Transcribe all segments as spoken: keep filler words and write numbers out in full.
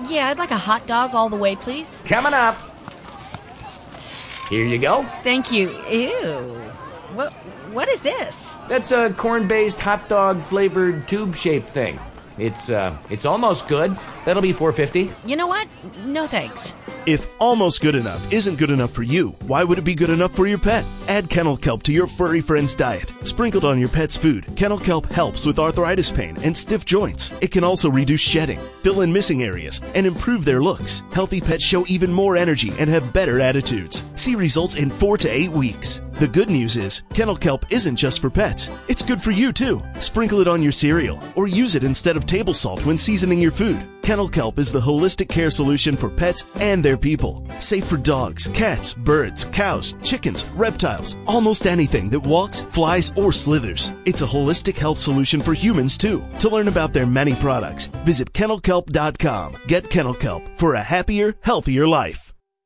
Yeah, I'd like a hot dog all the way, please. Coming up. Here you go. Thank you. Ew. What, what is this? That's a corn-based hot dog flavored tube-shaped thing. It's uh, it's almost good. That'll be four fifty. You know what? No thanks. If almost good enough isn't good enough for you, why would it be good enough for your pet? Add kennel kelp to your furry friend's diet. Sprinkled on your pet's food, kennel kelp helps with arthritis pain and stiff joints. It can also reduce shedding, fill in missing areas, and improve their looks. Healthy pets show even more energy and have better attitudes. See results in four to eight weeks. The good news is, kennel kelp isn't just for pets. It's good for you too. Sprinkle it on your cereal or use it instead of table salt when seasoning your food. Kennel kelp is the holistic care solution for pets and their people. Safe for dogs, cats, birds, cows, chickens, reptiles, almost anything that walks, flies, or slithers. It's a holistic health solution for humans too. To learn about their many products, visit kennel kelp dot com. Get Kennel Kelp for a happier, healthier life.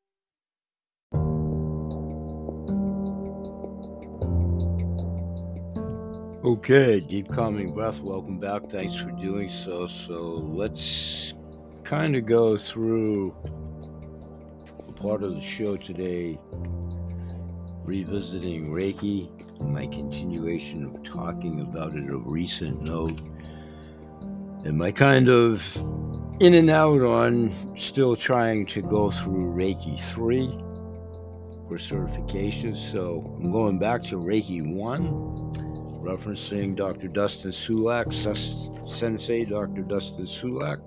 Okay, deep calming breath. Welcome back. Thanks for doing so. So let's kind of go through a part of the show today, revisiting Reiki, my continuation of talking about it, a recent note, and my kind of in and out on still trying to go through Reiki three for certification. So I'm going back to Reiki one. Referencing Doctor Dustin Sulak, Sensei Doctor Dustin Sulak,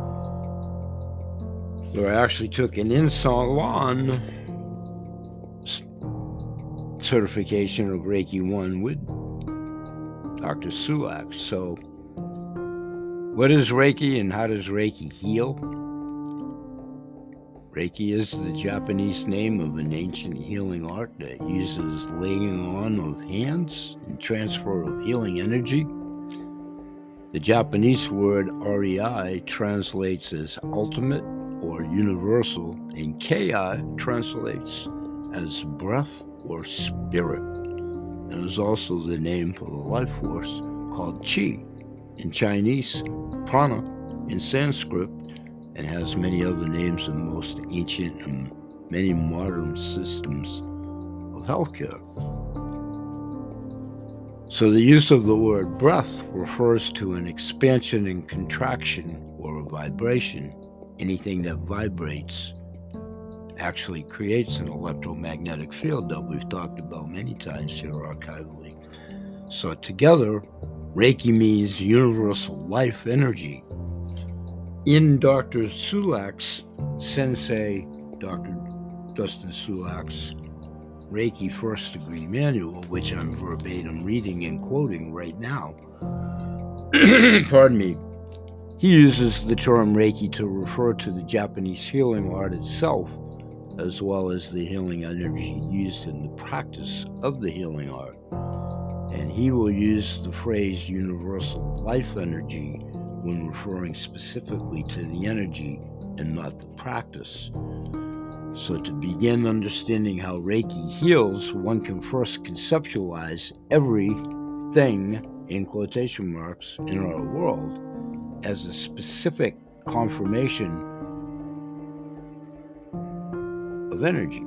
where I actually took an in-salon certification of Reiki one with Doctor Sulak. So, what is Reiki and how does Reiki heal? Reiki is the Japanese name of an ancient healing art that uses laying on of hands and transfer of healing energy. The Japanese word Rei translates as ultimate or universal, and Ki translates as breath or spirit, and is also the name for the life force called Qi in Chinese, Prana in Sanskrit, and has many other names in most ancient and many modern systems of healthcare. So the use of the word breath refers to an expansion and contraction or a vibration. Anything that vibrates actually creates an electromagnetic field that we've talked about many times here archivally. So together, Reiki means universal life energy. In Doctor Sulak's, Sensei Doctor Dustin Sulak's Reiki First Degree Manual, which I'm verbatim reading and quoting right now, pardon me, he uses the term Reiki to refer to the Japanese healing art itself, as well as the healing energy used in the practice of the healing art. And he will use the phrase universal life energy when referring specifically to the energy and not the practice. So to begin understanding how Reiki heals, one can first conceptualize everything, in quotation marks, in our world as a specific conformation of energy.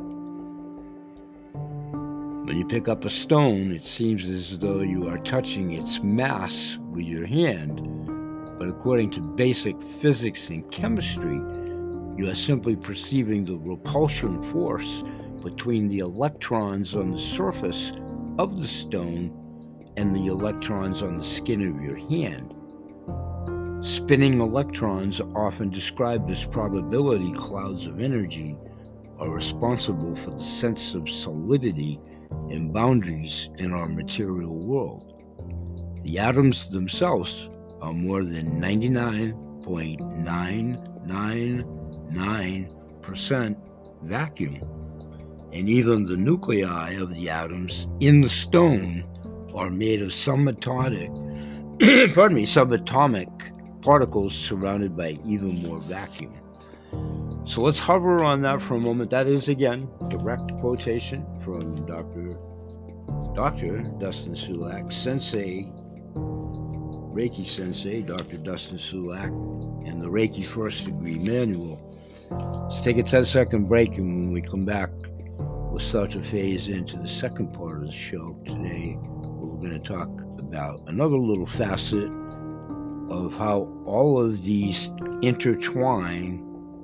When you pick up a stone, it seems as though you are touching its mass with your hand, but according to basic physics and chemistry, you are simply perceiving the repulsion force between the electrons on the surface of the stone and the electrons on the skin of your hand. Spinning electrons, often described as probability clouds of energy, are responsible for the sense of solidity and boundaries in our material world. The atoms themselves are more than ninety-nine point nine nine nine percent vacuum, and even the nuclei of the atoms in the stone are made of subatomic, pardon me, subatomic particles surrounded by even more vacuum. So let's hover on that for a moment. That is, again, direct quotation from Doctor Doctor Dustin Sulak, Sensei Reiki Sensei, Doctor Dustin Sulak, and the Reiki First Degree Manual. Let's take a ten second break, and when we come back, we'll start to phase into the second part of the show. Today, we're going to talk about another little facet of how all of these intertwine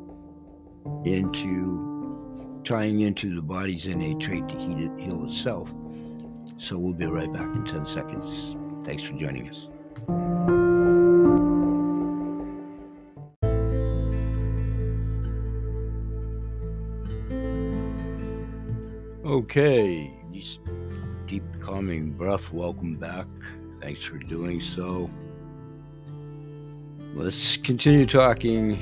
into tying into the body's innate trait to heal, it, heal itself. So we'll be right back in ten seconds. Thanks for joining us. Okay, deep calming breath. Welcome back. Thanks for doing so. Let's continue talking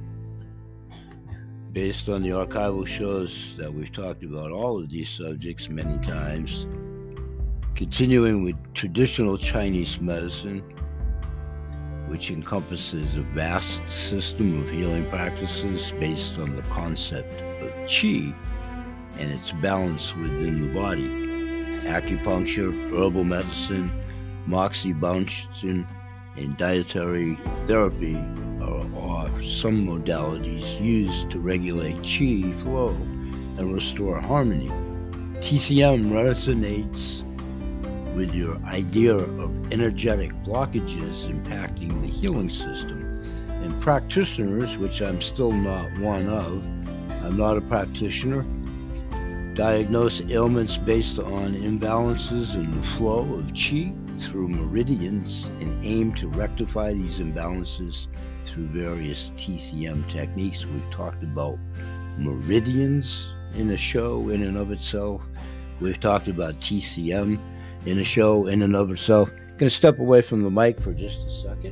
based on the archival shows that we've talked about all of these subjects many times. Continuing with traditional Chinese medicine, which encompasses a vast system of healing practices based on the concept of qi and its balance within the body. Acupuncture, herbal medicine, moxibustion, and dietary therapy are, are some modalities used to regulate qi flow and restore harmony. T C M resonates with your idea of energetic blockages impacting the healing system. And practitioners, which I'm still not one of, I'm not a practitioner, diagnose ailments based on imbalances in the flow of qi through meridians and aim to rectify these imbalances through various T C M techniques. We've talked about meridians in a show in and of itself. We've talked about T C M in a show in and of itself. I'm going to step away from the mic for just a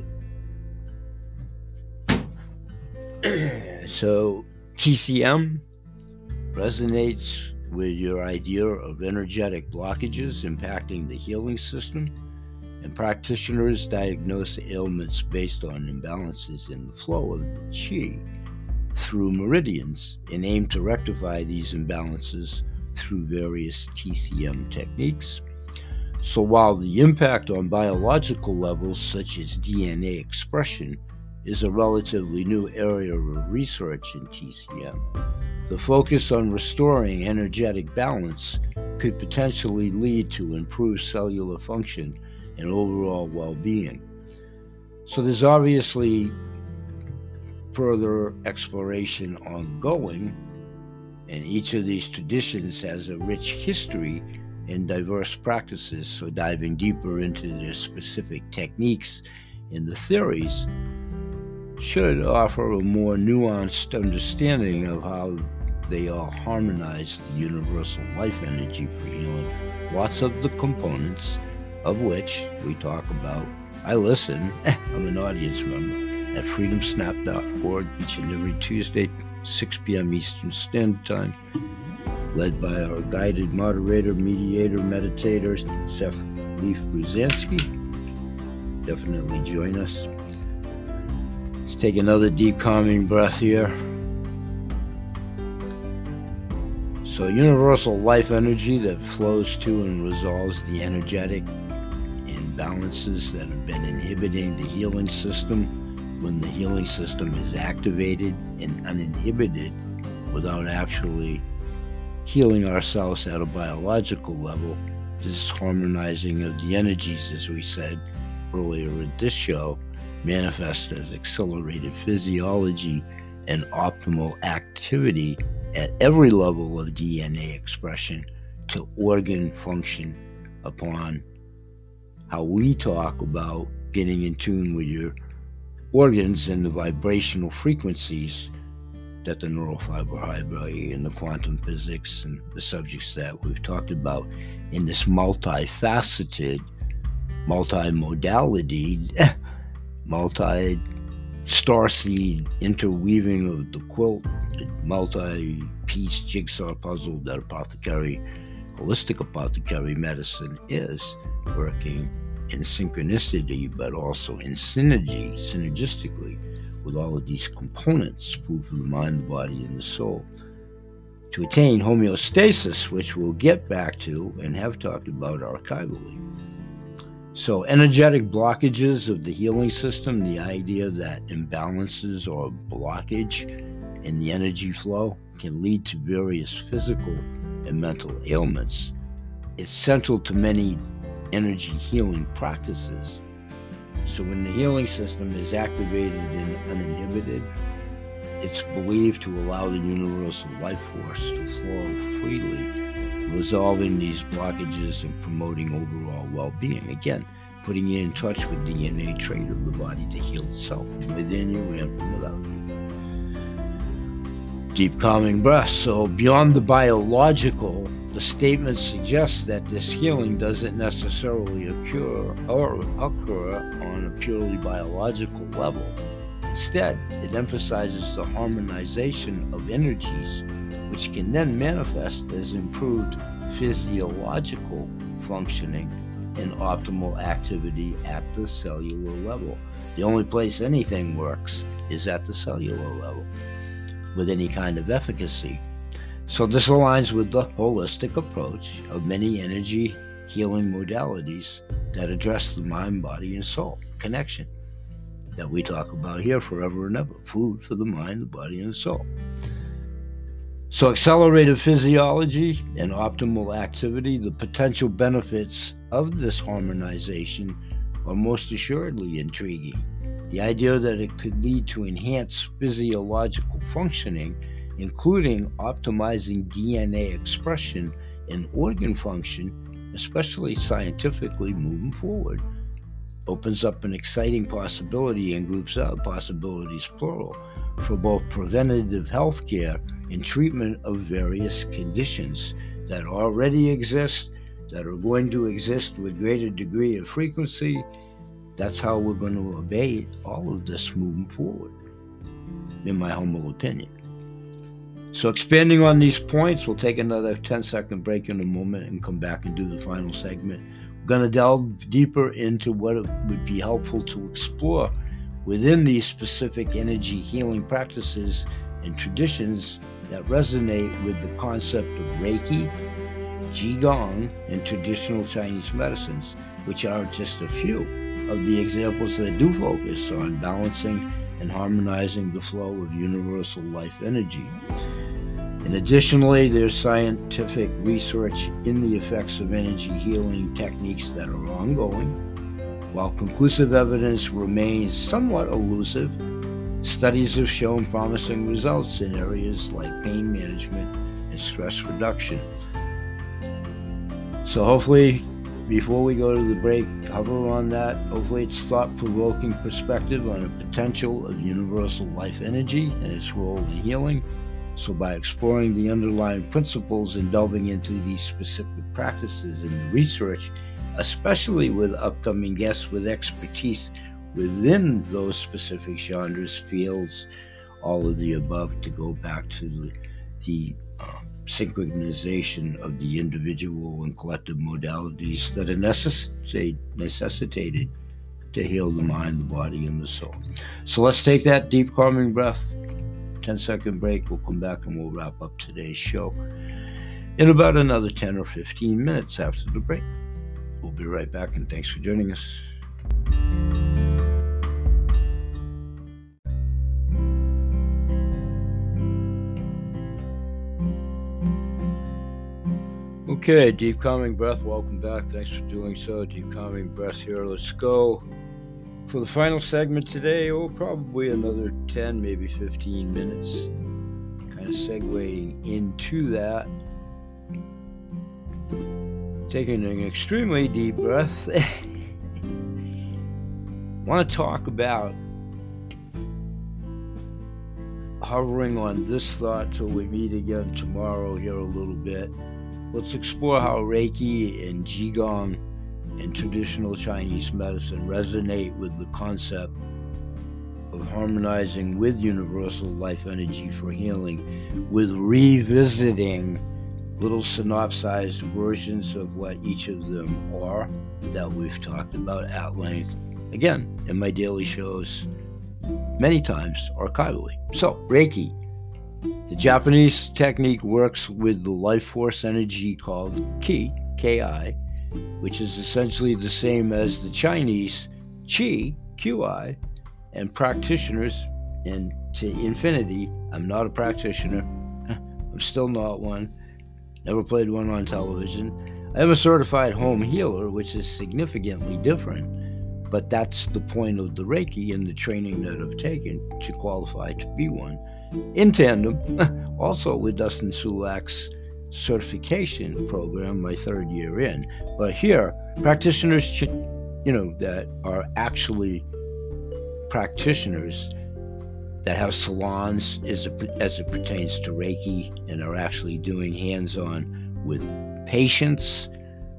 second. So T C M resonates with your idea of energetic blockages impacting the healing system, and practitioners diagnose ailments based on imbalances in the flow of qi through meridians and aim to rectify these imbalances through various T C M techniques. So while the impact on biological levels such as D N A expression is a relatively new area of research in T C M, the focus on restoring energetic balance could potentially lead to improved cellular function and overall well-being. So there's obviously further exploration ongoing, and each of these traditions has a rich history and diverse practices, so diving deeper into their specific techniques and the theories should offer a more nuanced understanding of how they all harmonize the universal life energy for healing lots of the components of which we talk about. I listen, I'm an audience member at freedom snap dot org each and every Tuesday, six p.m. Eastern Standard Time, led by our guided moderator, mediator, meditator, Seth Leaf Brzezinski. Definitely join us. Let's take another deep calming breath here. So universal life energy that flows to and resolves the energetic imbalances that have been inhibiting the healing system. When the healing system is activated and uninhibited without actually healing ourselves at a biological level, this harmonizing of the energies, as we said earlier in this show, manifests as accelerated physiology and optimal activity at every level of D N A expression to organ function upon how we talk about getting in tune with your organs and the vibrational frequencies that the neurofiber hybrid and the quantum physics and the subjects that we've talked about in this multifaceted, multi-modality, multi-starseed interweaving of the quilt, the multi-piece jigsaw puzzle that apothecary, holistic apothecary medicine is, working in synchronicity but also in synergy, synergistically with all of these components, food for the mind, the body, and the soul, to attain homeostasis, which we'll get back to and have talked about archivally. So energetic blockages of the healing system, the idea that imbalances or blockage in the energy flow can lead to various physical and mental ailments, is central to many energy healing practices. So when the healing system is activated and uninhibited, it's believed to allow the universal life force to flow freely, resolving these blockages and promoting overall well-being. Again, putting you in touch with the innate trait of the body to heal itself from within you and from without you. Deep calming breath. So beyond the biological, the statement suggests that this healing doesn't necessarily occur or occur on a purely biological level. Instead, it emphasizes the harmonization of energies, which can then manifest as improved physiological functioning and optimal activity at the cellular level. The only place anything works is at the cellular level with any kind of efficacy. So this aligns with the holistic approach of many energy healing modalities that address the mind, body, and soul connection that we talk about here forever and ever. Food for the mind, the body, and the soul. So accelerated physiology and optimal activity, the potential benefits of this harmonization are most assuredly intriguing. The idea that it could lead to enhanced physiological functioning, including optimizing D N A expression and organ function, especially scientifically moving forward, opens up an exciting possibility and groups out possibilities, plural, for both preventative health care and treatment of various conditions that already exist, that are going to exist with greater degree of frequency. That's how we're going to obey all of this moving forward, in my humble opinion. So expanding on these points, we'll take another ten second break in a moment and come back and do the final segment. We're going to delve deeper into what it would be helpful to explore within these specific energy healing practices and traditions that resonate with the concept of Reiki, Qigong, and traditional Chinese medicines, which are just a few of the examples that do focus on balancing and harmonizing the flow of universal life energy. And additionally, there's scientific research in the effects of energy healing techniques that are ongoing. While conclusive evidence remains somewhat elusive, studies have shown promising results in areas like pain management and stress reduction. So hopefully, before we go to the break, hover on that. Hopefully it's thought-provoking perspective on the potential of universal life energy and its role in healing. So by exploring the underlying principles and delving into these specific practices and the research, especially with upcoming guests with expertise within those specific genres, fields, all of the above, to go back to the, the uh, synchronization of the individual and collective modalities that are necessitate, necessitated to heal the mind, the body, and the soul. So let's take that deep calming breath. ten second break. We'll come back and we'll wrap up today's show in about another ten or fifteen minutes after the break. We'll be right back, and thanks for joining us. Okay, deep calming breath. Welcome back. Thanks for doing so. Deep calming breath here. Let's go. For the final segment today, oh, probably another ten, maybe fifteen minutes. Kind of segueing into that. Taking an extremely deep breath. Want to talk about hovering on this thought till we meet again tomorrow here a little bit. Let's explore how Reiki and Qigong and traditional Chinese medicine resonate with the concept of harmonizing with universal life energy for healing, with revisiting little synopsized versions of what each of them are that we've talked about at length, again, in my daily shows, many times archivally. So, Reiki. The Japanese technique works with the life force energy called Ki, K I, which is essentially the same as the Chinese Qi, Q I, and practitioners and to infinity. I'm not a practitioner. I'm still not one. Never played one on television. I am a certified home healer, which is significantly different, but that's the point of the Reiki and the training that I've taken to qualify to be one. In tandem, also with Dustin Sulak's certification program, my third year in. But here, practitioners, you know, that are actually practitioners that have salons as it, as it pertains to Reiki and are actually doing hands-on with patients,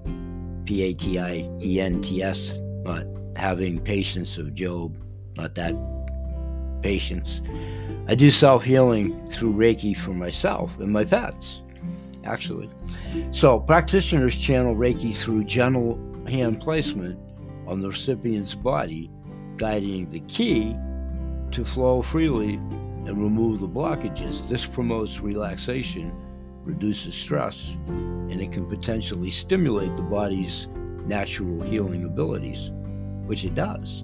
P A T I E N T S, not having patience of Job, not that patience. I do self-healing through Reiki for myself and my pets, actually. So practitioners channel Reiki through gentle hand placement on the recipient's body, guiding the ki to flow freely and remove the blockages. This promotes relaxation, reduces stress, and it can potentially stimulate the body's natural healing abilities, which it does,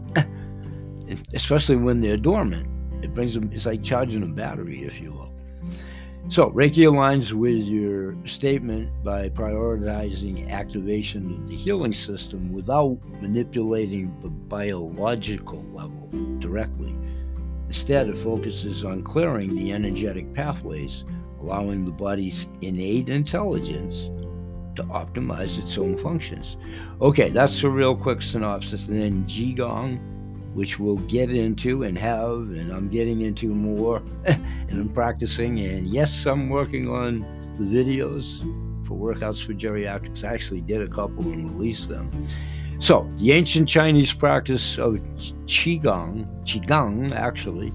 especially when they're dormant. It brings them, it's like charging a battery, if you will. So Reiki aligns with your statement by prioritizing activation of the healing system without manipulating the biological level directly. Instead, it focuses on clearing the energetic pathways, allowing the body's innate intelligence to optimize its own functions. Okay, that's a real quick synopsis. And then Qigong, which we'll get into and have, and I'm getting into more, and I'm practicing, and yes, I'm working on the videos for Workouts for Geriatrics. I actually did a couple and released them. So, the ancient Chinese practice of Qigong, Qigong actually,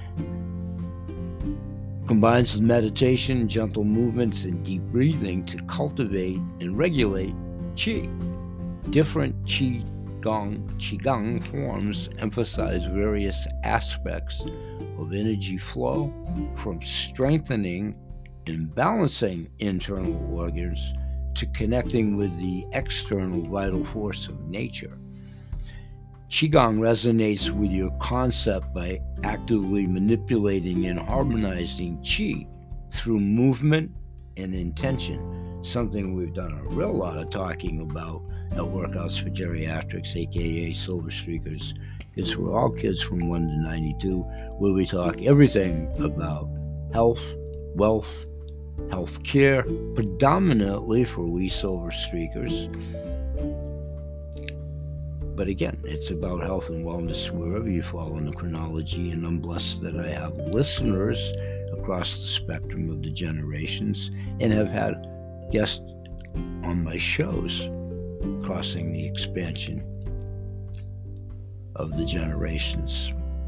combines meditation, gentle movements, and deep breathing to cultivate and regulate Qi. Different Qi Gong, Qigong forms emphasize various aspects of energy flow, from strengthening and balancing internal organs to connecting with the external vital force of nature. Qigong resonates with your concept by actively manipulating and harmonizing Qi through movement and intention, something we've done a real lot of talking about at Workouts for Geriatrics, aka Silver Streakers, because we're all kids from one to ninety-two, where we talk everything about health, wealth, health care, predominantly for we Silver Streakers. But again, it's about health and wellness wherever you fall in the chronology, and I'm blessed that I have listeners across the spectrum of the generations and have had guests on my shows crossing the expansion of the generations.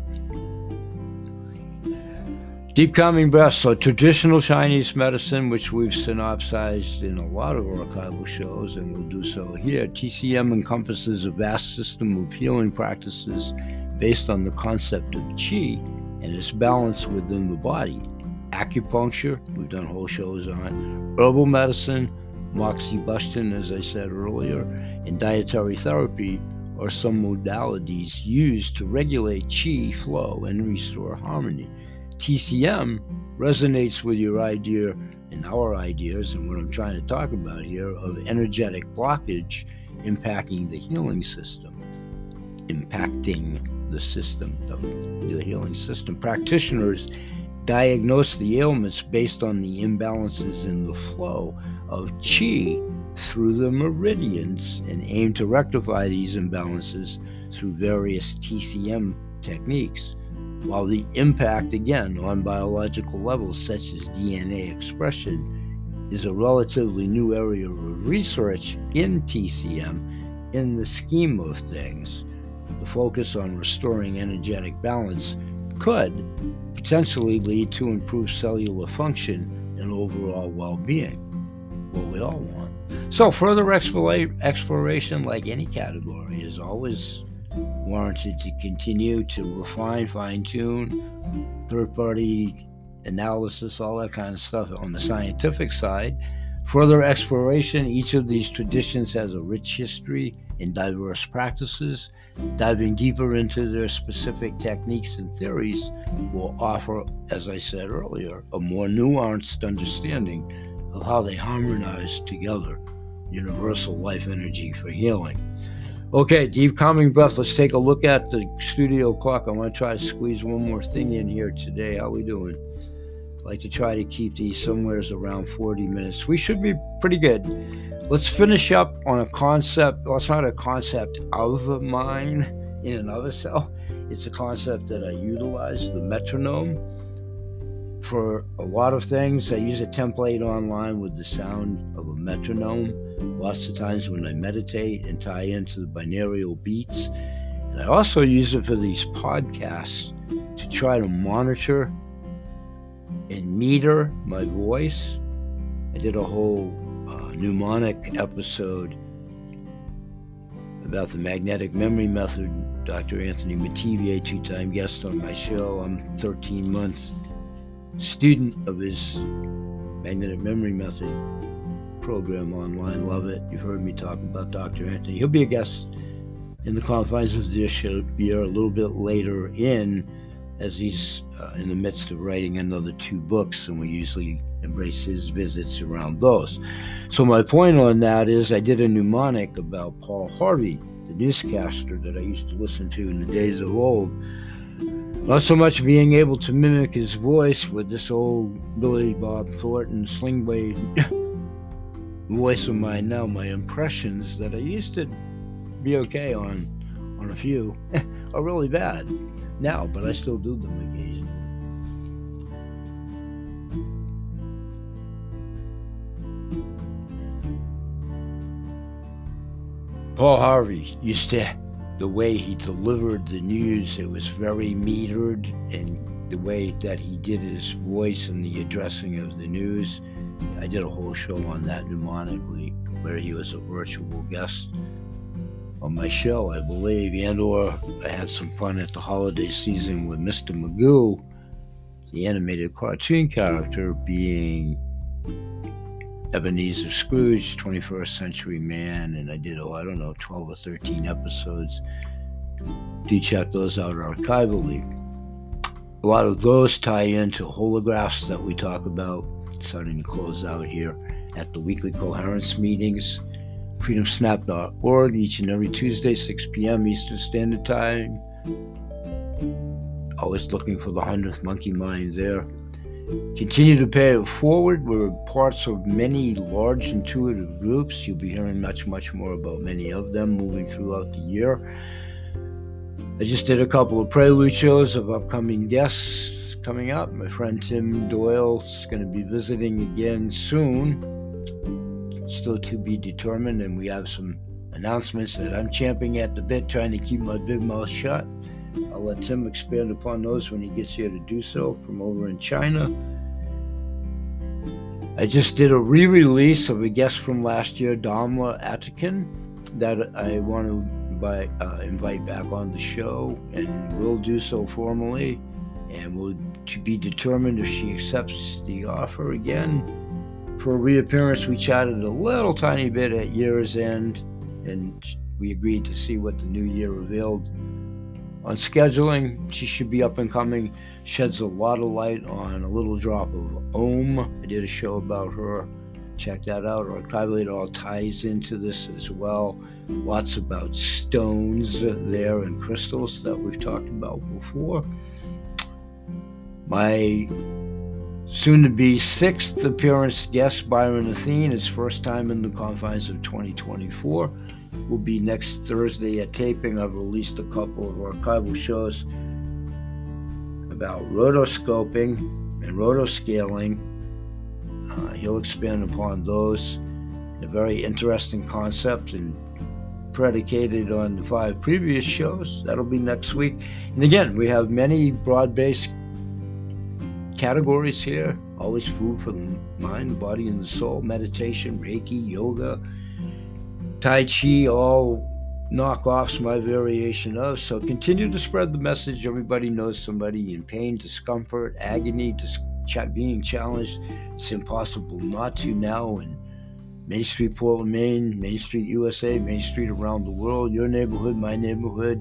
Deep calming breaths. So traditional Chinese medicine, which we've synopsized in a lot of archival shows, and we'll do so here. T C M encompasses a vast system of healing practices based on the concept of Qi and its balance within the body. Acupuncture, we've done whole shows on. Herbal medicine, moxibustion, as I said earlier, and dietary therapy are some modalities used to regulate Qi flow and restore harmony. T C M resonates with your idea and our ideas, and what I'm trying to talk about here, of energetic blockage impacting the healing system. Impacting the system, the, the healing system. Practitioners diagnose the ailments based on the imbalances in the flow of Qi through the meridians and aim to rectify these imbalances through various T C M techniques. While the impact, again, on biological levels such as D N A expression is a relatively new area of research in T C M, in the scheme of things, the focus on restoring energetic balance could potentially lead to improved cellular function and overall well-being, what we all want. So further explore- exploration, like any category, is always warranted to continue to refine, fine-tune, third-party analysis, all that kind of stuff on the scientific side. Further exploration, each of these traditions has a rich history and diverse practices. Diving deeper into their specific techniques and theories will offer, as I said earlier, a more nuanced understanding of how they harmonize together, universal life energy for healing. Okay, deep calming breath. Let's take a look at the studio clock. I want to try to squeeze one more thing in here today. How we doing? I like to try to keep these somewhere around forty minutes. We should be pretty good. Let's finish up on a concept. Well, it's not a concept of mine in and of itself. It's a concept that I utilize, the metronome, for a lot of things. I use a template online with the sound of a metronome. Lots of times when I meditate and tie into the binaural beats. And I also use it for these podcasts to try to monitor and meter my voice. I did a whole uh, mnemonic episode about the magnetic memory method. Doctor Anthony Mativier, two-time guest on my show. I'm thirteen months student of his magnetic memory method program online. Love it. You've heard me talk about Doctor Anthony. He'll be a guest in the confines of this year a little bit later in, as he's uh, in the midst of writing another two books, and we usually embrace his visits around those. So my point on that is I did a mnemonic about Paul Harvey, the newscaster that I used to listen to in the days of old. Not so much being able to mimic his voice with this old Billy Bob Thornton sling blade voice of mine now, my impressions that I used to be okay on on a few are really bad now, but I still do them occasionally. Paul Harvey used to, the way he delivered the news, it was very metered, and the way that he did his voice and the addressing of the news. I did a whole show on that mnemonically, where he was a virtual guest on my show, I believe, and or I had some fun at the holiday season with Mister Magoo, the animated cartoon character, being Ebenezer Scrooge, twenty-first century man, and I did, oh, I don't know, twelve or thirteen episodes. Do check those out archivally. A lot of those tie into holographs that we talk about, starting to close out here at the weekly coherence meetings, freedom snap dot org, each and every Tuesday, six p.m. Eastern Standard Time. Always looking for the hundredth monkey mind there. Continue to pay it forward. We're parts of many large intuitive groups. You'll be hearing much, much more about many of them moving throughout the year. I just did a couple of prelude shows of upcoming guests coming up. My friend Tim Doyle's going to be visiting again soon. Still to be determined, and we have some announcements that I'm champing at the bit, trying to keep my big mouth shut. I'll let Tim expand upon those when he gets here to do so from over in China. I just did a re-release of a guest from last year, Damla Atakin, that I want to by, uh, invite back on the show, and will do so formally, and will to be determined if she accepts the offer again. For a reappearance, we chatted a little tiny bit at year's end, and we agreed to see what the new year revealed. On scheduling, she should be up and coming, sheds a lot of light on a little drop of Om. I did a show about her. Check that out. Archivally, it all ties into this as well. Lots about stones there and crystals that we've talked about before. My soon-to-be sixth appearance guest, Byron Athene, his first time in the confines of twenty twenty-four, will be next Thursday at taping. I've released a couple of archival shows about rotoscoping and rotoscaling. Uh, he'll expand upon those. A very interesting concept and predicated on the five previous shows. That'll be next week. And again, we have many broad-based categories here. Always food for the mind, the body, and the soul. Meditation, Reiki, yoga, Tai Chi, all knockoffs, my variation of. So continue to spread the message. Everybody knows somebody in pain, discomfort, agony, dis- being challenged. It's impossible not to now, and Main Street, Portland, Maine, Main Street, U S A, Main Street around the world, your neighborhood, my neighborhood.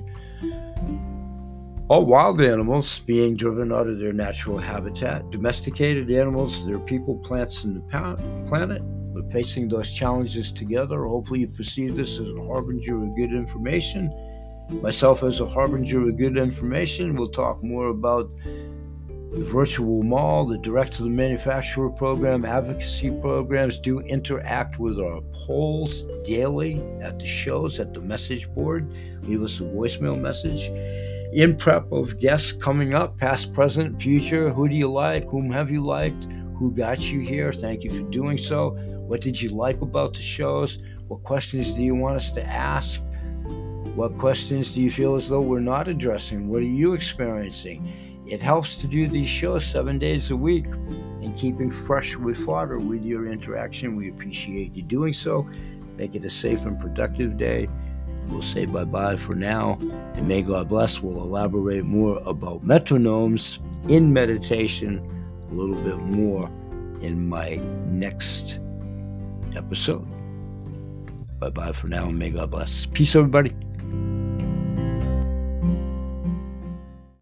All wild animals being driven out of their natural habitat. Domesticated animals, they're people, plants, and the planet. We're facing those challenges together. Hopefully you perceive this as a harbinger of good information. Myself as a harbinger of good information. We'll talk more about the virtual mall, the direct-to-the-manufacturer program, advocacy programs. Do interact with our polls daily at the shows, at the message board. Leave us a voicemail message. In prep of guests coming up, past, present, future. Who do you like? Whom have you liked? Who got you here? Thank you for doing so. What did you like about the shows? What questions do you want us to ask? What questions do you feel as though we're not addressing? What are you experiencing? It helps to do these shows seven days a week and keeping fresh with fodder with your interaction. We appreciate you doing so. Make it a safe and productive day. We'll say bye-bye for now, and may God bless. We'll elaborate more about metronomes in meditation a little bit more in my next episode. Bye-bye for now, and may God bless. Peace, everybody.